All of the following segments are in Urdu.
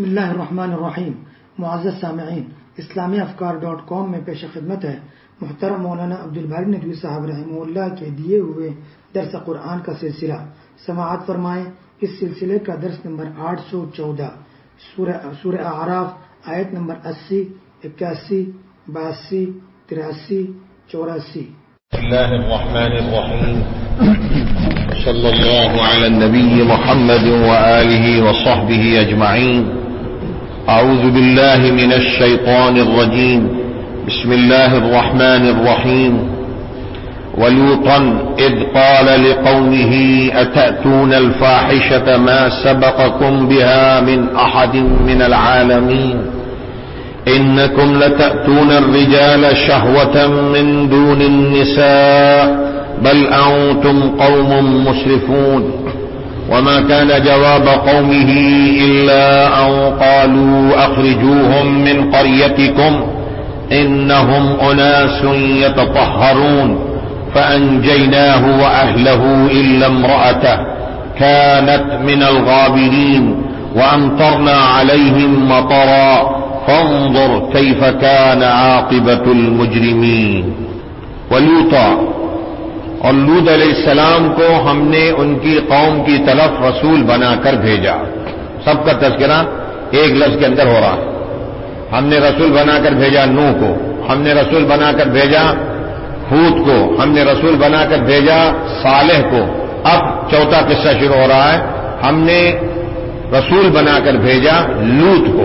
بسم اللہ الرحمن الرحیم. معزز سامعین، اسلامی افکار.com میں پیش خدمت ہے محترم مولانا عبدالباری ندوی صاحب رحمہ اللہ کے دیے ہوئے درس قرآن کا سلسلہ. سماعت فرمائیں. اس سلسلے کا درس نمبر 814 سورہ اعراف آیت نمبر 80، 81، 82، 83، 84. بسم الله الرحمن الرحيم. صلى الله على النبي محمد وآله وصحبه أجمعين. أعوذ بالله من الشيطان الرجيم. بسم الله الرحمن الرحيم. ولوطا إذ قال لقومه أتأتون الفاحشة ما سبقكم بها من أحد من العالمين إنكم لتأتون الرجال شهوة من دون النساء بل أنتم قوم مسرفون. وما كان جواب قومه إلا أن قالوا أخرجوهم من قريتكم إنهم أناس يتطهرون فأنجيناه وأهله إلا امرأته كانت من الغابرين وأمطرنا عليهم مطرا فانظر كيف كان عاقبة المجرمين. ولوطا، اور لوط علیہ السلام کو ہم نے ان کی قوم کی طرف رسول بنا کر بھیجا. سب کا تذکرہ ایک لفظ کے اندر ہو رہا ہے. ہم نے رسول بنا کر بھیجا نوح کو، ہم نے رسول بنا کر بھیجا ہود کو، ہم نے رسول بنا کر بھیجا صالح کو. اب چوتھا قصہ شروع ہو رہا ہے. ہم نے رسول بنا کر بھیجا لوط کو،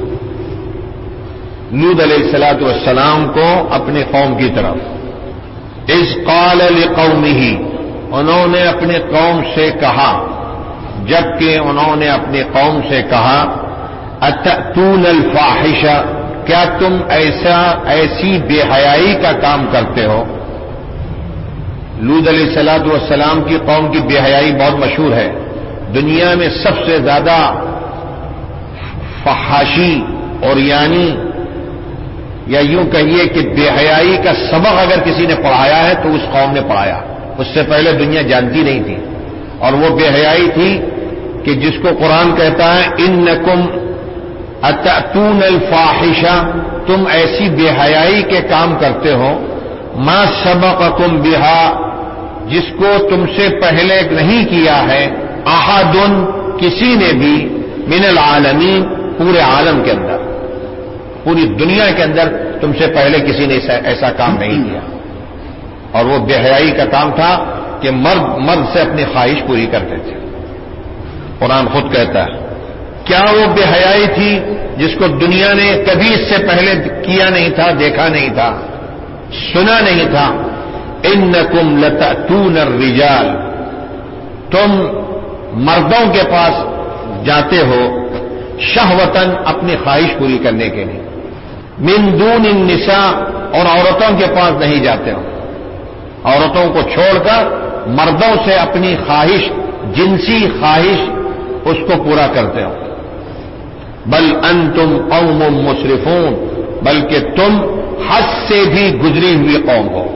لوط علیہ السلام کو اپنی قوم کی طرف. اذ قال لقومه، انہوں نے اپنے قوم سے کہا، جبکہ انہوں نے اپنی قوم سے کہا اتأتون الفاحشہ، کیا تم ایسی بے حیائی کا کام کرتے ہو؟ لوط علیہ السلام کی قوم کی بے حیائی بہت مشہور ہے. دنیا میں سب سے زیادہ فحاشی اور یعنی یا یوں کہیے کہ بے حیائی کا سبق اگر کسی نے پڑھایا ہے تو اس قوم نے پڑھایا. اس سے پہلے دنیا جانتی نہیں تھی. اور وہ بے حیائی تھی کہ جس کو قرآن کہتا ہے انکم اتأتون الفاحشہ، تم ایسی بے حیائی کے کام کرتے ہو ما سبقکم بہا، جس کو تم سے پہلے نہیں کیا ہے احد، کسی نے بھی من العالمین، پورے عالم کے اندر، پوری دنیا کے اندر تم سے پہلے کسی نے ایسا کام نہیں کیا. اور وہ بے حیائی کا کام تھا کہ مرد سے اپنی خواہش پوری کرتے تھے. قرآن خود کہتا ہے کیا وہ بے حیائی تھی جس کو دنیا نے کبھی اس سے پہلے کیا نہیں تھا، دیکھا نہیں تھا، سنا نہیں تھا. انکم لتأتون الرجال، تم مردوں کے پاس جاتے ہو شہوتاً، اپنی خواہش پوری کرنے کے لیے، من دون النساء، اور عورتوں کے پاس نہیں جاتے ہو، عورتوں کو چھوڑ کر مردوں سے اپنی خواہش، جنسی خواہش، اس کو پورا کرتے ہو. بل انتم قوم مسرفون، بلکہ تم حد سے بھی گزری ہوئی قوم ہو.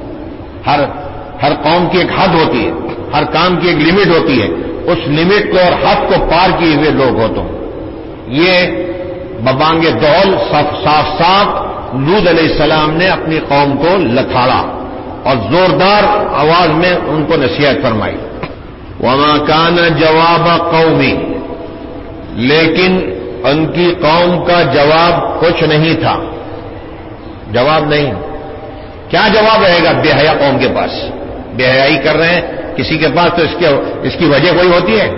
ہر قوم کی ایک حد ہوتی ہے، ہر کام کی ایک لمٹ ہوتی ہے. اس لمٹ کو اور حد کو پار کیے ہوئے لوگ ہو تم. یہ ببانگ دول صاف لوط علیہ السلام نے اپنی قوم کو لتھاڑا اور زوردار آواز میں ان کو نصیحت فرمائی. وما کان جواب قومی، لیکن ان کی قوم کا جواب کچھ نہیں تھا. جواب نہیں. کیا جواب رہے گا بے حیا قوم کے پاس؟ بے حیائی کر رہے ہیں کسی کے پاس تو اس کی وجہ کوئی ہوتی ہے.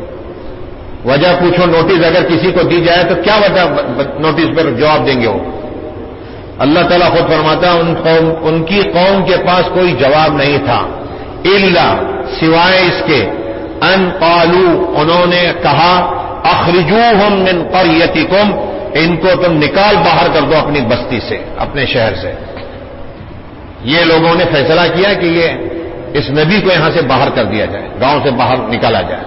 وجہ پوچھو، نوٹس اگر کسی کو دی جائے تو کیا وجہ نوٹس پر جواب دیں گے وہ؟ اللہ تعالیٰ خود فرماتا ہے ان کی قوم کے پاس کوئی جواب نہیں تھا، الا، سوائے اس کے، ان قالوا، انہوں نے کہا اخرجوہم من قریتکم، ان کو تم نکال باہر کر دو اپنی بستی سے، اپنے شہر سے. یہ لوگوں نے فیصلہ کیا کہ یہ اس نبی کو یہاں سے باہر کر دیا جائے، گاؤں سے باہر نکالا جائے.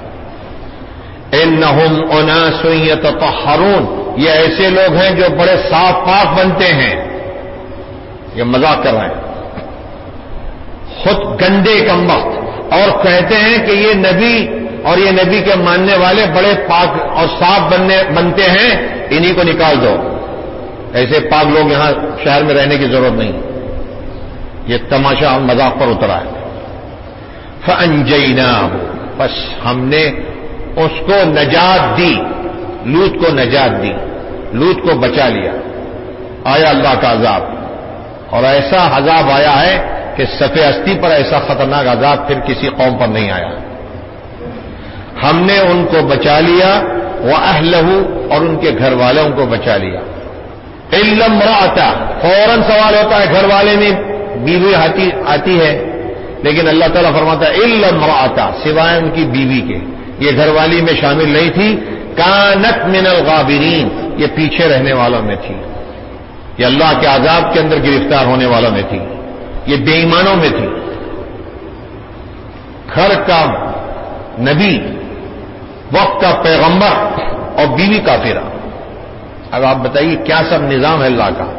انہم اناس یتطہرون، یہ ایسے لوگ ہیں جو بڑے صاف پاک بنتے ہیں. یہ مذاق کر رہے ہیں، خود گندے کم وقت، اور کہتے ہیں کہ یہ نبی اور یہ نبی کے ماننے والے بڑے پاک اور صاف بنتے ہیں، انہی کو نکال دو، ایسے پاک لوگ یہاں شہر میں رہنے کی ضرورت نہیں۔ یہ تماشا مذاق پر اترا ہے۔ فَأَنْجَيْنَاهُ، بس ہم نے اس کو نجات دی، لوط کو نجات دی، لوط کو بچا لیا۔ آیا اللہ کا عذاب، اور ایسا عذاب آیا ہے کہ سفے ہستی پر ایسا خطرناک عذاب پھر کسی قوم پر نہیں آیا۔ ہم نے ان کو بچا لیا، وَأَهْلَهُ، اور ان کے گھر والوں کو بچا لیا۔ إِلَّا امْرَأَتَهُ، فوراً سوال ہوتا ہے گھر والے میں بیوی آتی ہے، لیکن اللہ تعالیٰ فرماتا ہے إِلَّا امْرَأَتَهُ، سوائے ان کی بیوی کے، یہ گھر والی میں شامل نہیں تھی۔ كَانَتْ مِنَ الْغَابِرِينَ، یہ پیچھے رہنے والوں میں تھی، یہ اللہ کے عذاب کے اندر گرفتار ہونے والوں میں تھی، یہ بے ایمانوں میں تھی۔ گھر کا نبی، وقت کا پیغمبر اور بیوی کافرہ، اب آپ بتائیے کیا سب نظام ہے اللہ کا۔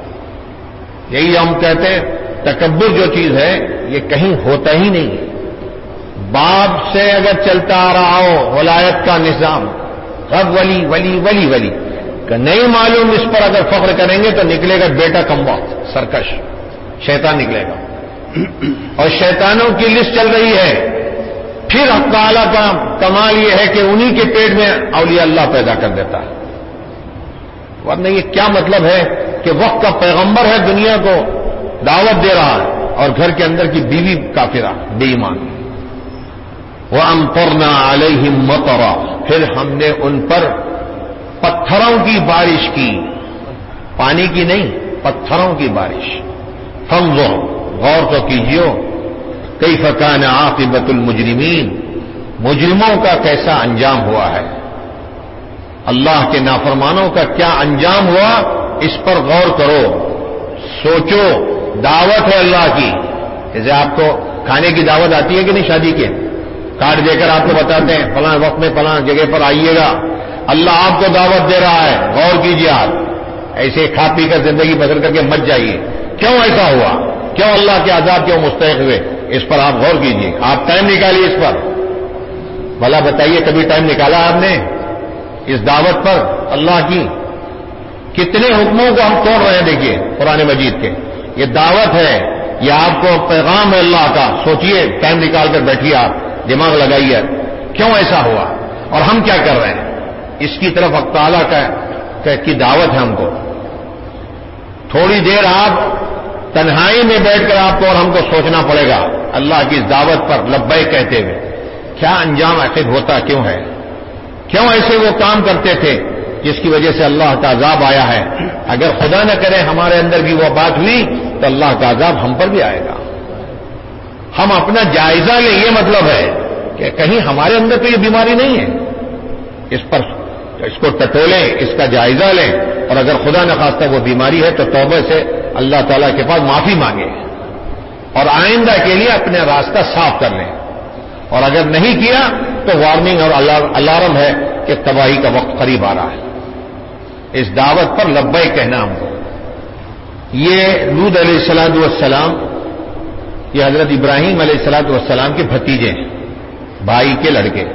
یہی ہم کہتے ہیں تکبر جو چیز ہے یہ کہیں ہوتا ہی نہیں ہے۔ باپ سے اگر چلتا آ رہا ہو ولایت کا نظام، اب ولی ولی ولی ولی کہ نہیں معلوم، اس پر اگر فخر کریں گے تو نکلے گا بیٹا کم وقت، سرکش شیطان نکلے گا، اور شیطانوں کی لسٹ چل رہی ہے۔ پھر حق تعالیٰ کا کمال یہ ہے کہ انہی کے پیٹ میں اولیاء اللہ پیدا کر دیتا ہے، ورنہ یہ کیا مطلب ہے کہ وقت کا پیغمبر ہے، دنیا کو دعوت دے رہا ہے، اور گھر کے اندر کی بیوی کافرہ بے ایمان۔ وَأَمْطَرْنَا عَلَيْهِمْ مَطَرًا، پھر ہم نے ان پر پتھروں کی بارش کی، پانی کی نہیں، پتھروں کی بارش۔ فانظر، غور تو کیجیے، کیف کان عاقبۃ المجرمین، مجرموں کا کیسا انجام ہوا ہے، اللہ کے نافرمانوں کا کیا انجام ہوا، اس پر غور کرو، سوچو۔ دعوت ہے اللہ کی، جیسے آپ کو کھانے کی دعوت آتی ہے کہ نہیں، شادی کے کارڈ دے کر آپ کو بتاتے ہیں فلاں وقت میں فلاں جگہ پر آئیے گا، اللہ آپ کو دعوت دے رہا ہے، غور کیجیے۔ آپ ایسے کھا پی کر زندگی بسر کر کے مت جائیے، کیوں ایسا ہوا، کیوں اللہ کے عذاب کیوں مستحق ہوئے، اس پر آپ غور کیجیے، آپ ٹائم نکالیے اس پر۔ بھلا بتائیے کبھی ٹائم نکالا آپ نے اس دعوت پر اللہ کی؟ کتنے حکموں کو ہم توڑ رہے ہیں، دیکھیے قرآن مجید کے، یہ دعوت ہے، یہ آپ کو پیغام ہے اللہ کا، سوچئے، ٹائم نکال کر بیٹھیے، آپ دماغ لگائیے کیوں ایسا ہوا اور ہم کیا کر رہے ہیں، اس کی طرف حق تعالیٰ کی دعوت ہے ہم کو۔ تھوڑی دیر آپ تنہائی میں بیٹھ کر آپ کو اور ہم کو سوچنا پڑے گا اللہ کی اس دعوت پر لبیک کہتے ہوئے کیا انجام آخر ہوتا کیوں ہے، کیوں ایسے وہ کام کرتے تھے جس کی وجہ سے اللہ کا عذاب آیا ہے۔ اگر خدا نہ کرے ہمارے اندر بھی وہ بات ہوئی تو اللہ کا عذاب ہم پر بھی آئے گا۔ ہم اپنا جائزہ لیں، یہ مطلب ہے کہ کہیں ہمارے اندر تو یہ بیماری نہیں ہے، اس کو ٹٹولیں، اس کا جائزہ لیں، اور اگر خدا نخواستہ وہ بیماری ہے تو توبہ سے اللہ تعالیٰ کے پاس معافی مانگیں اور آئندہ کے لیے اپنے راستہ صاف کر لیں، اور اگر نہیں کیا تو وارننگ اور الارم ہے کہ تباہی کا وقت قریب آ رہا ہے۔ اس دعوت پر لبیک کہنا ہم کو۔ یہ لوط علیہ الصلوۃ والسلام، یہ حضرت ابراہیم علیہ الصلوۃ والسلام کے بھتیجے ہیں، بھائی کے لڑکے۔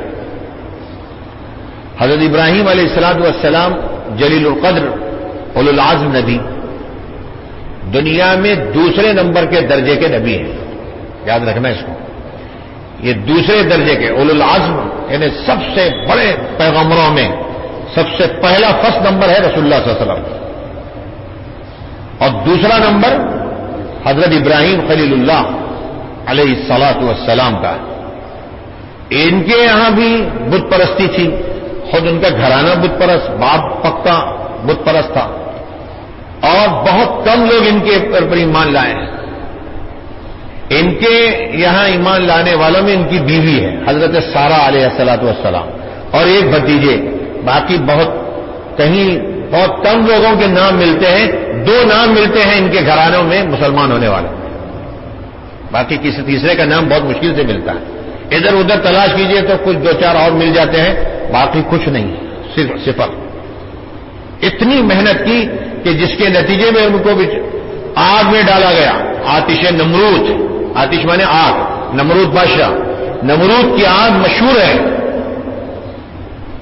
حضرت ابراہیم علیہ الصلوۃ والسلام جلیل القدر اولو العزم نبی، دنیا میں دوسرے نمبر کے درجے کے نبی ہیں، یاد رکھنا اس کو، یہ دوسرے درجے کے اولو العزم، یعنی سب سے بڑے پیغمبروں میں سب سے پہلا فرسٹ نمبر ہے رسول اللہ صلی اللہ علیہ وسلم، اور دوسرا نمبر حضرت ابراہیم خلیل اللہ علیہ الصلوۃ والسلام کا۔ ان کے یہاں بھی بت پرستی تھی، خود ان کا گھرانہ بت پرست، باپ پکا بت پرست تھا، اور بہت کم لوگ ان کے پر ایمان لائے ہیں۔ ان کے یہاں ایمان لانے والوں میں ان کی بیوی ہے حضرت سارہ علیہ الصلوۃ والسلام، اور ایک بھتیجے، باقی بہت کم لوگوں کے نام ملتے ہیں، 2 نام ملتے ہیں ان کے گھرانوں میں مسلمان ہونے والے، باقی کسی تیسرے کا نام بہت مشکل سے ملتا ہے۔ ادھر ادھر تلاش کیجئے تو کچھ 2-4 اور مل جاتے ہیں، باقی کچھ نہیں، صرف صفر۔ اتنی محنت کی کہ جس کے نتیجے میں ان کو بھی آگ میں ڈالا گیا، آتش نمرود، آتش مانے آگ، نمرود بادشاہ، نمرود کی آگ مشہور ہے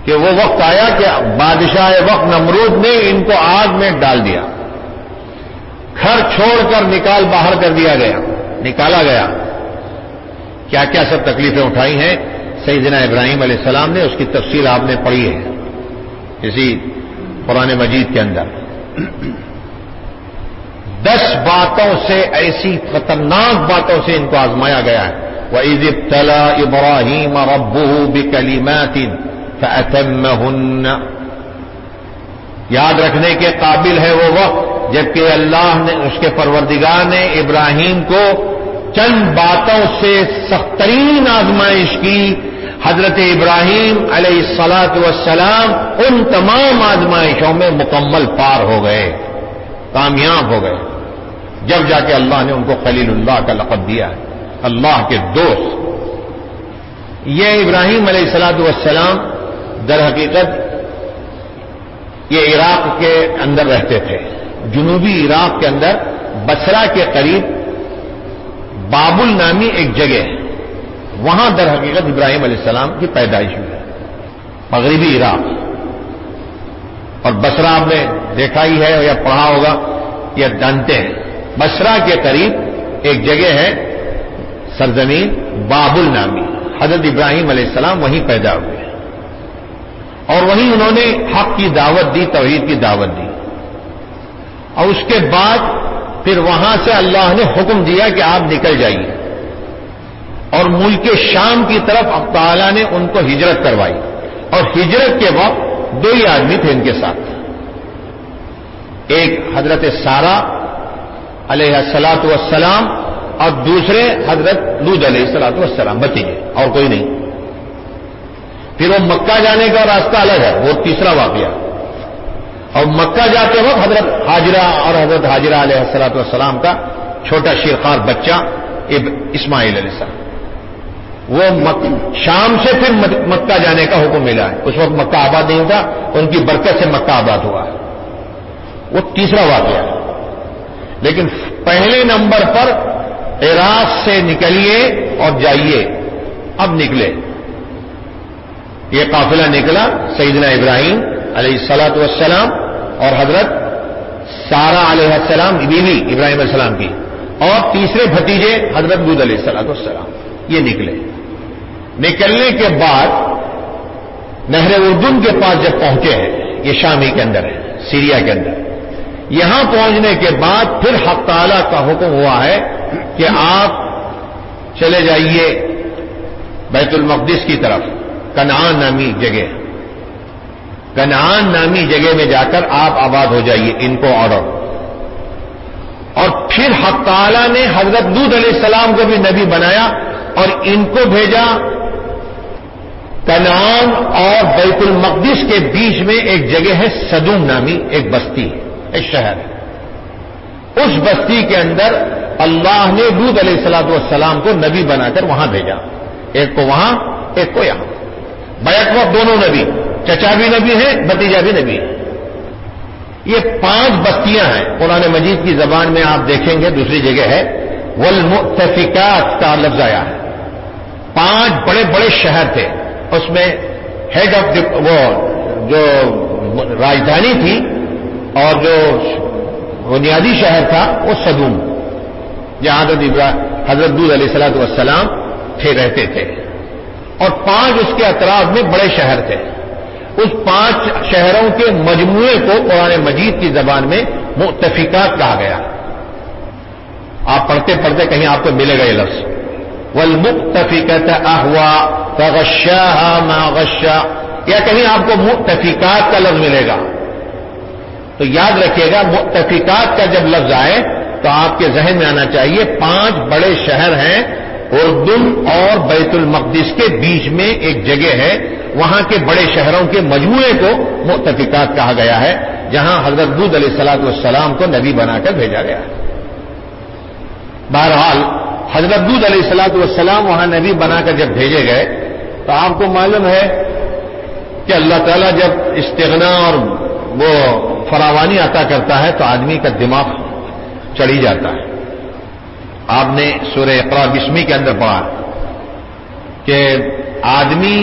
کہ وہ وقت آیا کہ بادشاہ وقت نمرود نے ان کو آگ میں ڈال دیا، گھر چھوڑ کر باہر کر دیا گیا، نکالا گیا. کیا کیا سب تکلیفیں اٹھائی ہیں سیدنا ابراہیم علیہ السلام نے، اس کی تفصیل آپ نے پڑھی ہے اسی قرآن مجید کے اندر. 10 باتوں سے، ایسی خطرناک باتوں سے ان کو آزمایا گیا ہے. وَإِذِ ابْتَلَىٰ إِبْرَاهِيمَ رَبُّهُ بِكَلِمَاتٍ فَأَتَمَّهُنَّ. یاد رکھنے کے قابل ہے وہ وقت جبکہ اللہ نے، اس کے پروردگار نے ابراہیم کو چند باتوں سے سخت ترین آزمائش کی. حضرت ابراہیم علیہ الصلاۃ والسلام ان تمام آزمائشوں میں مکمل پار ہو گئے، کامیاب ہو گئے، جب جا کے اللہ نے ان کو خلیل اللہ کا لقب دیا ہے، اللہ کے دوست. یہ ابراہیم علیہ الصلاۃ والسلام در حقیقت یہ عراق کے اندر رہتے تھے، جنوبی عراق کے اندر بصرہ کے قریب بابل نامی ایک جگہ ہے، وہاں در حقیقت ابراہیم علیہ السلام کی پیدائش ہوئی ہے، مغربی عراق. اور بصرہ آپ نے دیکھا ہی ہے یا پڑھا ہوگا یا جانتے ہیں، بصرہ کے قریب ایک جگہ ہے سرزمین بابل نامی. حضرت ابراہیم علیہ السلام وہیں پیدا ہوئے اور وہیں انہوں نے حق کی دعوت دی، توحید کی دعوت دی. اور اس کے بعد پھر وہاں سے اللہ نے حکم دیا کہ آپ نکل جائیے، اور ملک شام کی طرف اب تعالیٰ نے ان کو ہجرت کروائی. اور ہجرت کے وقت 2 ہی آدمی تھے ان کے ساتھ، ایک حضرت سارہ علیہ الصلاۃ والسلام اور دوسرے حضرت لوط علیہ الصلاۃ والسلام، بچیے اور کوئی نہیں. پھر وہ مکہ جانے کا راستہ الگ ہے، وہ تیسرا واقعہ. اور مکہ جاتے وقت حضرت ہاجرہ اور حضرت ہاجرہ علیہ الصلاۃ والسلام کا چھوٹا شیرخوار بچہ اسماعیل علیہ السلام، وہ شام سے پھر مکہ جانے کا حکم ملا ہے. اس وقت مکہ آباد نہیں ہوتا، ان کی برکت سے مکہ آباد ہوا ہے، وہ تیسرا واقعہ ہے. لیکن پہلے نمبر پر عراق سے نکلیے اور جائیے. اب نکلے، یہ قافلہ نکلا سیدنا ابراہیم علیہ الصلاۃ والسلام اور حضرت سارہ علیہ السلام بیوی ابراہیم علیہ السلام کی، اور تیسرے بھتیجے حضرت لوط علیہ الصلاۃ والسلام. یہ نکلے. نکلنے کے بعد نہر اردن کے پاس جب پہنچے ہیں، یہ شامی کے اندر ہے، سیریا کے اندر، یہاں پہنچنے کے بعد پھر حق تعالیٰ کا حکم ہوا ہے کہ آپ چلے جائیے بیت المقدس کی طرف. کنعان نامی جگہ، کنعان نامی جگہ میں جا کر آپ آباد ہو جائیے، ان کو آرڈر. اور پھر حق تعالیٰ نے حضرت لوط علیہ السلام کو بھی نبی بنایا اور ان کو بھیجا کنعان اور بیت المقدس کے بیچ میں ایک جگہ ہے سدوم نامی ایک بستی، ایک شہر ہے. اس بستی کے اندر اللہ نے لوط علیہ الصلاۃ والسلام کو نبی بنا کر وہاں بھیجا، ایک کو وہاں ایک کو یہاں. بیک وقت دونوں نبی، چچا بھی نبی ہے، بھتیجا بھی نبی ہے. یہ 5 بستیاں ہیں. قرآن مجید کی زبان میں آپ دیکھیں گے دوسری جگہ ہے والمؤتفکات کا لفظ آیا ہے. 5 بڑے بڑے شہر تھے، اس میں ہیڈ آف وہ جو راجدھانی تھی اور جو بنیادی شہر تھا وہ سدوم، جہاں حضرت لوط علیہ الصلاۃ والسلام رہتے تھے. اور 5 اس کے اطراف میں بڑے شہر تھے. اس 5 شہروں کے مجموعے کو قرآن مجید کی زبان میں مؤتفکات کہا گیا. آپ پڑھتے پڑھتے کہیں آپ کو ملے گا یہ لفظ والمؤتفکۃ اہوا فغشاها ما غشا، یا کہیں آپ کو مؤتفکات کا لفظ ملے گا. تو یاد رکھیے گا مؤتفکات کا جب لفظ آئے تو آپ کے ذہن میں آنا چاہیے 5 بڑے شہر ہیں، اردن اور بیت المقدس کے بیچ میں ایک جگہ ہے، وہاں کے بڑے شہروں کے مجموعے کو مؤتفکات کہا گیا ہے، جہاں حضرت لوط علیہ الصلاۃ والسلام کو نبی بنا کر بھیجا گیا ہے. بہرحال حضرت لوط علیہ الصلاۃ والسلام وہاں نبی بنا کر جب بھیجے گئے تو آپ کو معلوم ہے کہ اللہ تعالیٰ جب استغنا اور وہ فراوانی عطا کرتا ہے تو آدمی کا دماغ چڑھی جاتا ہے. آپ نے سورہ اقرا بسمی کے اندر پڑھا کہ آدمی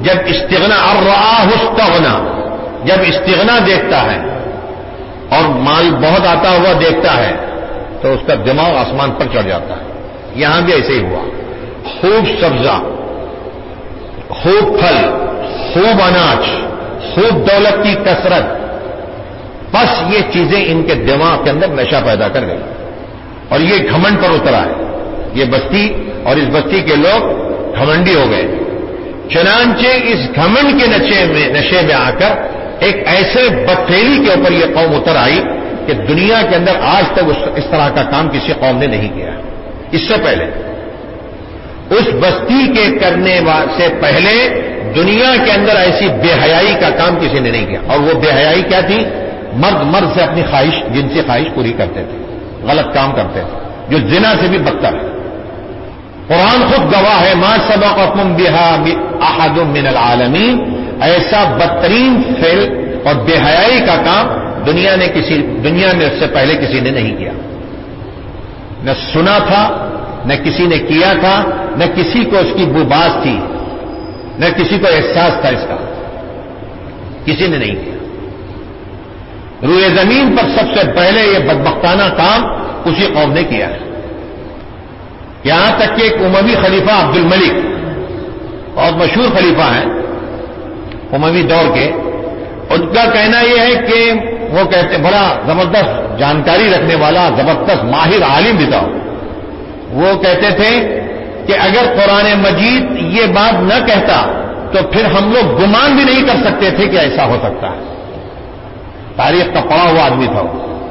جب استغنا الرآہ استغنا، جب استغنا دیکھتا ہے اور مال بہت آتا ہوا دیکھتا ہے تو اس کا دماغ آسمان پر چڑھ جاتا ہے. یہاں بھی ایسے ہی ہوا. خوب سبزہ، خوب پھل، خوب اناج، خوب دولت کی کثرت، بس یہ چیزیں ان کے دماغ کے اندر نشہ پیدا کر گئی اور یہ گھمنڈ پر اترا ہے. یہ بستی اور اس بستی کے لوگ گھمنڈی ہو گئے. چنانچہ اس گھمنڈ کے نشے میں آ کر ایک ایسے بدفعلی کے اوپر یہ قوم اتر آئی کہ دنیا کے اندر آج تک اس طرح کا کام کسی قوم نے نہیں کیا. اس سے پہلے اس بستی کے کرنے سے پہلے دنیا کے اندر ایسی بے حیائی کا کام کسی نے نہیں کیا. اور وہ بے حیائی کیا تھی؟ مرد سے اپنی خواہش، جنسی خواہش پوری کرتے تھے، غلط کام کرتے تھے، جو زنا سے بھی بدتر ہے. قرآن خود گواہ ہے، ما سبقکم بہا احد من العالمین. ایسا بدترین فعل اور بے حیائی کا کام دنیا میں اس سے پہلے کسی نے نہیں کیا. نہ سنا تھا، نہ کسی نے کیا تھا، نہ کسی کو اس کی بوباس تھی، نہ کسی کو احساس تھا اس کا. کسی نے نہیں کیا. روئے زمین پر سب سے پہلے یہ بدبختانہ کام اسی قوم نے کیا ہے. یہاں تک کہ ایک اموی خلیفہ عبد الملک، بہت مشہور خلیفہ ہیں اموی دور کے، ان کا کہنا یہ ہے کہ وہ کہتے بڑا زبردست جانکاری رکھنے والا، زبردست ماہر عالم بھی تھا. وہ کہتے تھے کہ اگر قرآن مجید یہ بات نہ کہتا تو پھر ہم لوگ گمان بھی نہیں کر سکتے تھے کہ ایسا ہو سکتا ہے. تاریخ کا پڑھا ہوا آدمی تھا.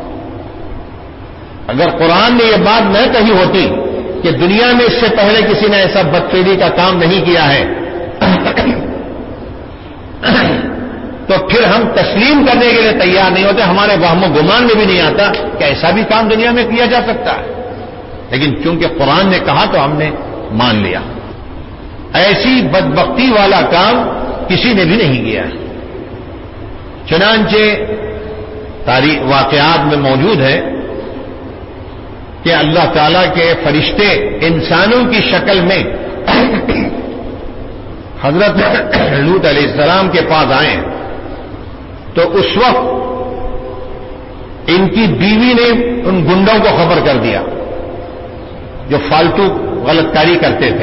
اگر قرآن نے یہ بات نہ کہی ہوتی کہ دنیا میں اس سے پہلے کسی نے ایسا بدفعلی کا کام نہیں کیا ہے تو پھر ہم تسلیم کرنے کے لیے تیار نہیں ہوتے. ہمارے وہم و گمان میں بھی نہیں آتا کہ ایسا بھی کام دنیا میں کیا جا سکتا ہے. لیکن چونکہ قرآن نے کہا تو ہم نے مان لیا. ایسی بدبختی والا کام کسی نے بھی نہیں کیا. چنانچہ تاریخ واقعات میں موجود ہے کہ اللہ تعالیٰ کے فرشتے انسانوں کی شکل میں حضرت لوط علیہ السلام کے پاس آئے تو اس وقت ان کی بیوی نے ان گنڈوں کو خبر کر دیا جو فالتو غلط کاری کرتے تھے.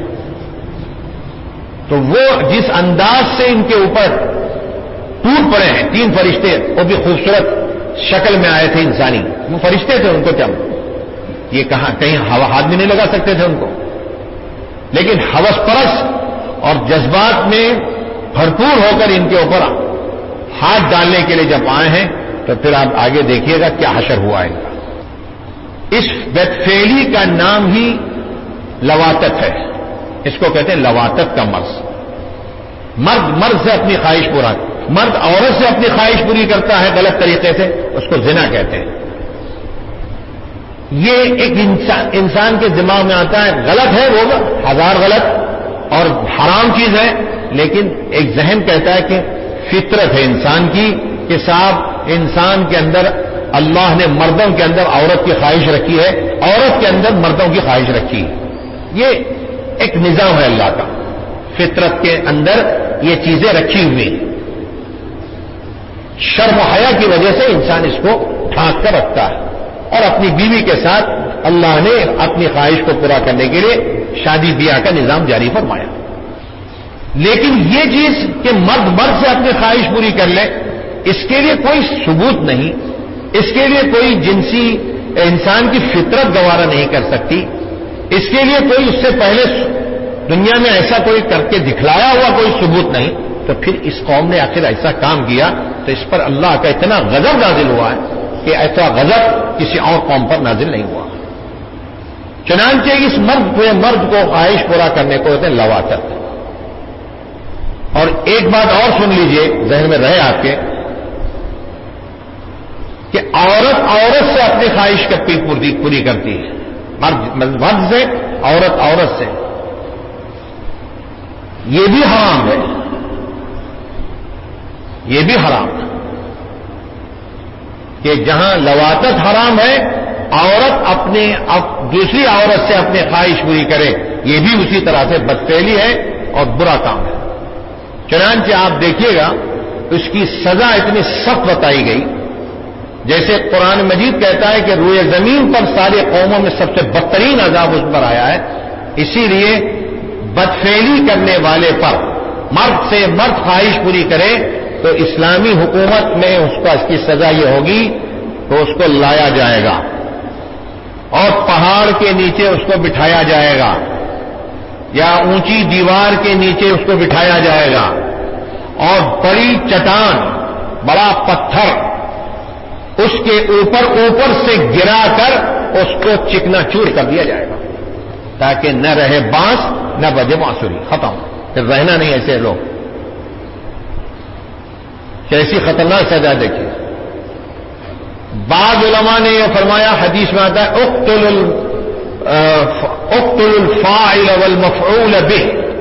تو وہ جس انداز سے ان کے اوپر ٹوٹ پڑے ہیں، 3 فرشتے، وہ بھی خوبصورت شکل میں آئے تھے انسانی، وہ فرشتے تھے، ان کو کیا یہ کہیں ہاتھ بھی نہیں لگا سکتے تھے ان کو. لیکن ہوس پرست اور جذبات میں بھرپور ہو کر ان کے اوپر ہاتھ ڈالنے کے لیے جب آئے ہیں تو پھر آپ آگے دیکھیے گا کیا حشر ہوا ہے. اس بدفعلی کا نام ہی لواطت ہے. اس کو کہتے ہیں لواطت کا مرض. مرد سے اپنی خواہش پورا، مرد عورت سے اپنی خواہش پوری کرتا ہے غلط طریقے سے، اس کو زنا کہتے ہیں. یہ ایک انسان کے دماغ میں آتا ہے، غلط ہے وہ، 1000 غلط اور حرام چیز ہے، لیکن ایک ذہن کہتا ہے کہ فطرت ہے انسان کی کہ صاحب انسان کے اندر اللہ نے مردوں کے اندر عورت کی خواہش رکھی ہے، عورت کے اندر مردوں کی خواہش رکھی ہے. یہ ایک نظام ہے اللہ کا، فطرت کے اندر یہ چیزیں رکھی ہوئی. شرم و حیا کی وجہ سے انسان اس کو ڈھانک کر رکھتا ہے. اور اپنی بیوی کے ساتھ اللہ نے اپنی خواہش کو پورا کرنے کے لیے شادی بیاہ کا نظام جاری فرمایا. لیکن یہ چیز کہ مرد سے اپنی خواہش پوری کر لے، اس کے لیے کوئی ثبوت نہیں، اس کے لیے کوئی جنسی انسان کی فطرت گوارا نہیں کر سکتی. اس کے لیے کوئی اس سے پہلے دنیا میں ایسا کوئی کر کے دکھلایا ہوا کوئی ثبوت نہیں. تو پھر اس قوم نے آخر ایسا کام کیا تو اس پر اللہ کا اتنا غضب نازل ہوا ہے کہ ایسا غضب کسی اور قوم پر نازل نہیں ہوا. چنانچہ اس مرد کو خواہش پورا کرنے کو کہتے ہیں لواطت. اور ایک بات اور سن لیجئے، ذہن میں رہے آپ کے، کہ عورت سے اپنی خواہش کا پوری کرتی ہے، مرد سے، عورت سے. یہ بھی حرام ہے، یہ بھی حرام ہے کہ جہاں لواطت حرام ہے، عورت دوسری عورت سے اپنی خواہش پوری کرے، یہ بھی اسی طرح سے بدفعلی ہے اور برا کام ہے. چنانچہ آپ دیکھیے گا اس کی سزا اتنی سخت بتائی گئی، جیسے قرآن مجید کہتا ہے کہ روئے زمین پر ساری قوموں میں سب سے بدترین عذاب اس پر آیا ہے، اسی لیے بدفعلی کرنے والے پر مرد سے مرد خواہش پوری کرے تو اسلامی حکومت میں اس کی سزا یہ ہوگی تو اس کو لایا جائے گا اور پہاڑ کے نیچے اس کو بٹھایا جائے گا یا اونچی دیوار کے نیچے اس کو بٹھایا جائے گا اور بڑی چٹان، بڑا پتھر اس کے اوپر سے گرا کر اس کو چکنا چور کر دیا جائے گا تاکہ نہ رہے بانس نہ بجے بانسری، ختم، پھر رہنا نہیں ایسے لوگ۔ کیسی خطرناک سزا دیکھیے۔ بعض علماء نے یہ فرمایا، حدیث میں آتا ہے اقتل الفاعل والمفعول به،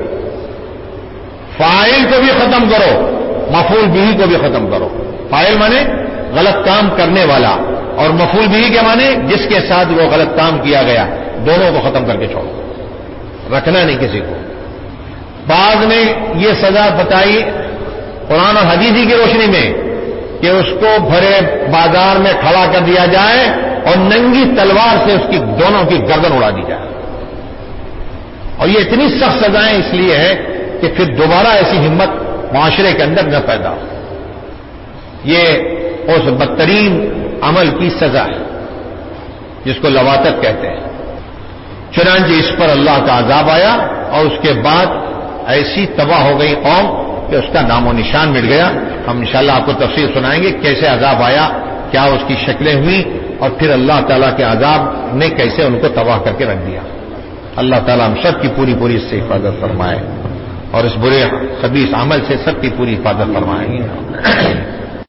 فاعل کو بھی ختم کرو، مفعول به کو بھی ختم کرو۔ فاعل مانے غلط کام کرنے والا اور مفعول به کے مانے جس کے ساتھ وہ غلط کام کیا گیا، دونوں کو ختم کر کے چھوڑو، رکھنا نہیں کسی کو۔ بعض نے یہ سزا بتائی قرآن اور حدیث کی روشنی میں کہ اس کو بھرے بازار میں کھڑا کر دیا جائے اور ننگی تلوار سے اس کی دونوں کی گردن اڑا دی جائے۔ اور یہ اتنی سخت سزائیں اس لیے ہے کہ پھر دوبارہ ایسی ہمت معاشرے کے اندر نہ پیدا ہو۔ یہ اس بدترین عمل کی سزا ہے جس کو لواطت کہتے ہیں۔ چنانچہ اس پر اللہ کا عذاب آیا اور اس کے بعد ایسی تباہ ہو گئی قوم کہ اس کا نام و نشان مٹ گیا۔ ہم انشاءاللہ آپ کو تفصیل سنائیں گے کیسے عذاب آیا، کیا اس کی شکلیں ہوئی اور پھر اللہ تعالیٰ کے عذاب نے کیسے ان کو تباہ کر کے رکھ دیا۔ اللہ تعالیٰ ہم سب کی پوری اس سے حفاظت فرمائے اور اس برے خبیث عمل سے سب کی پوری حفاظت فرمائے۔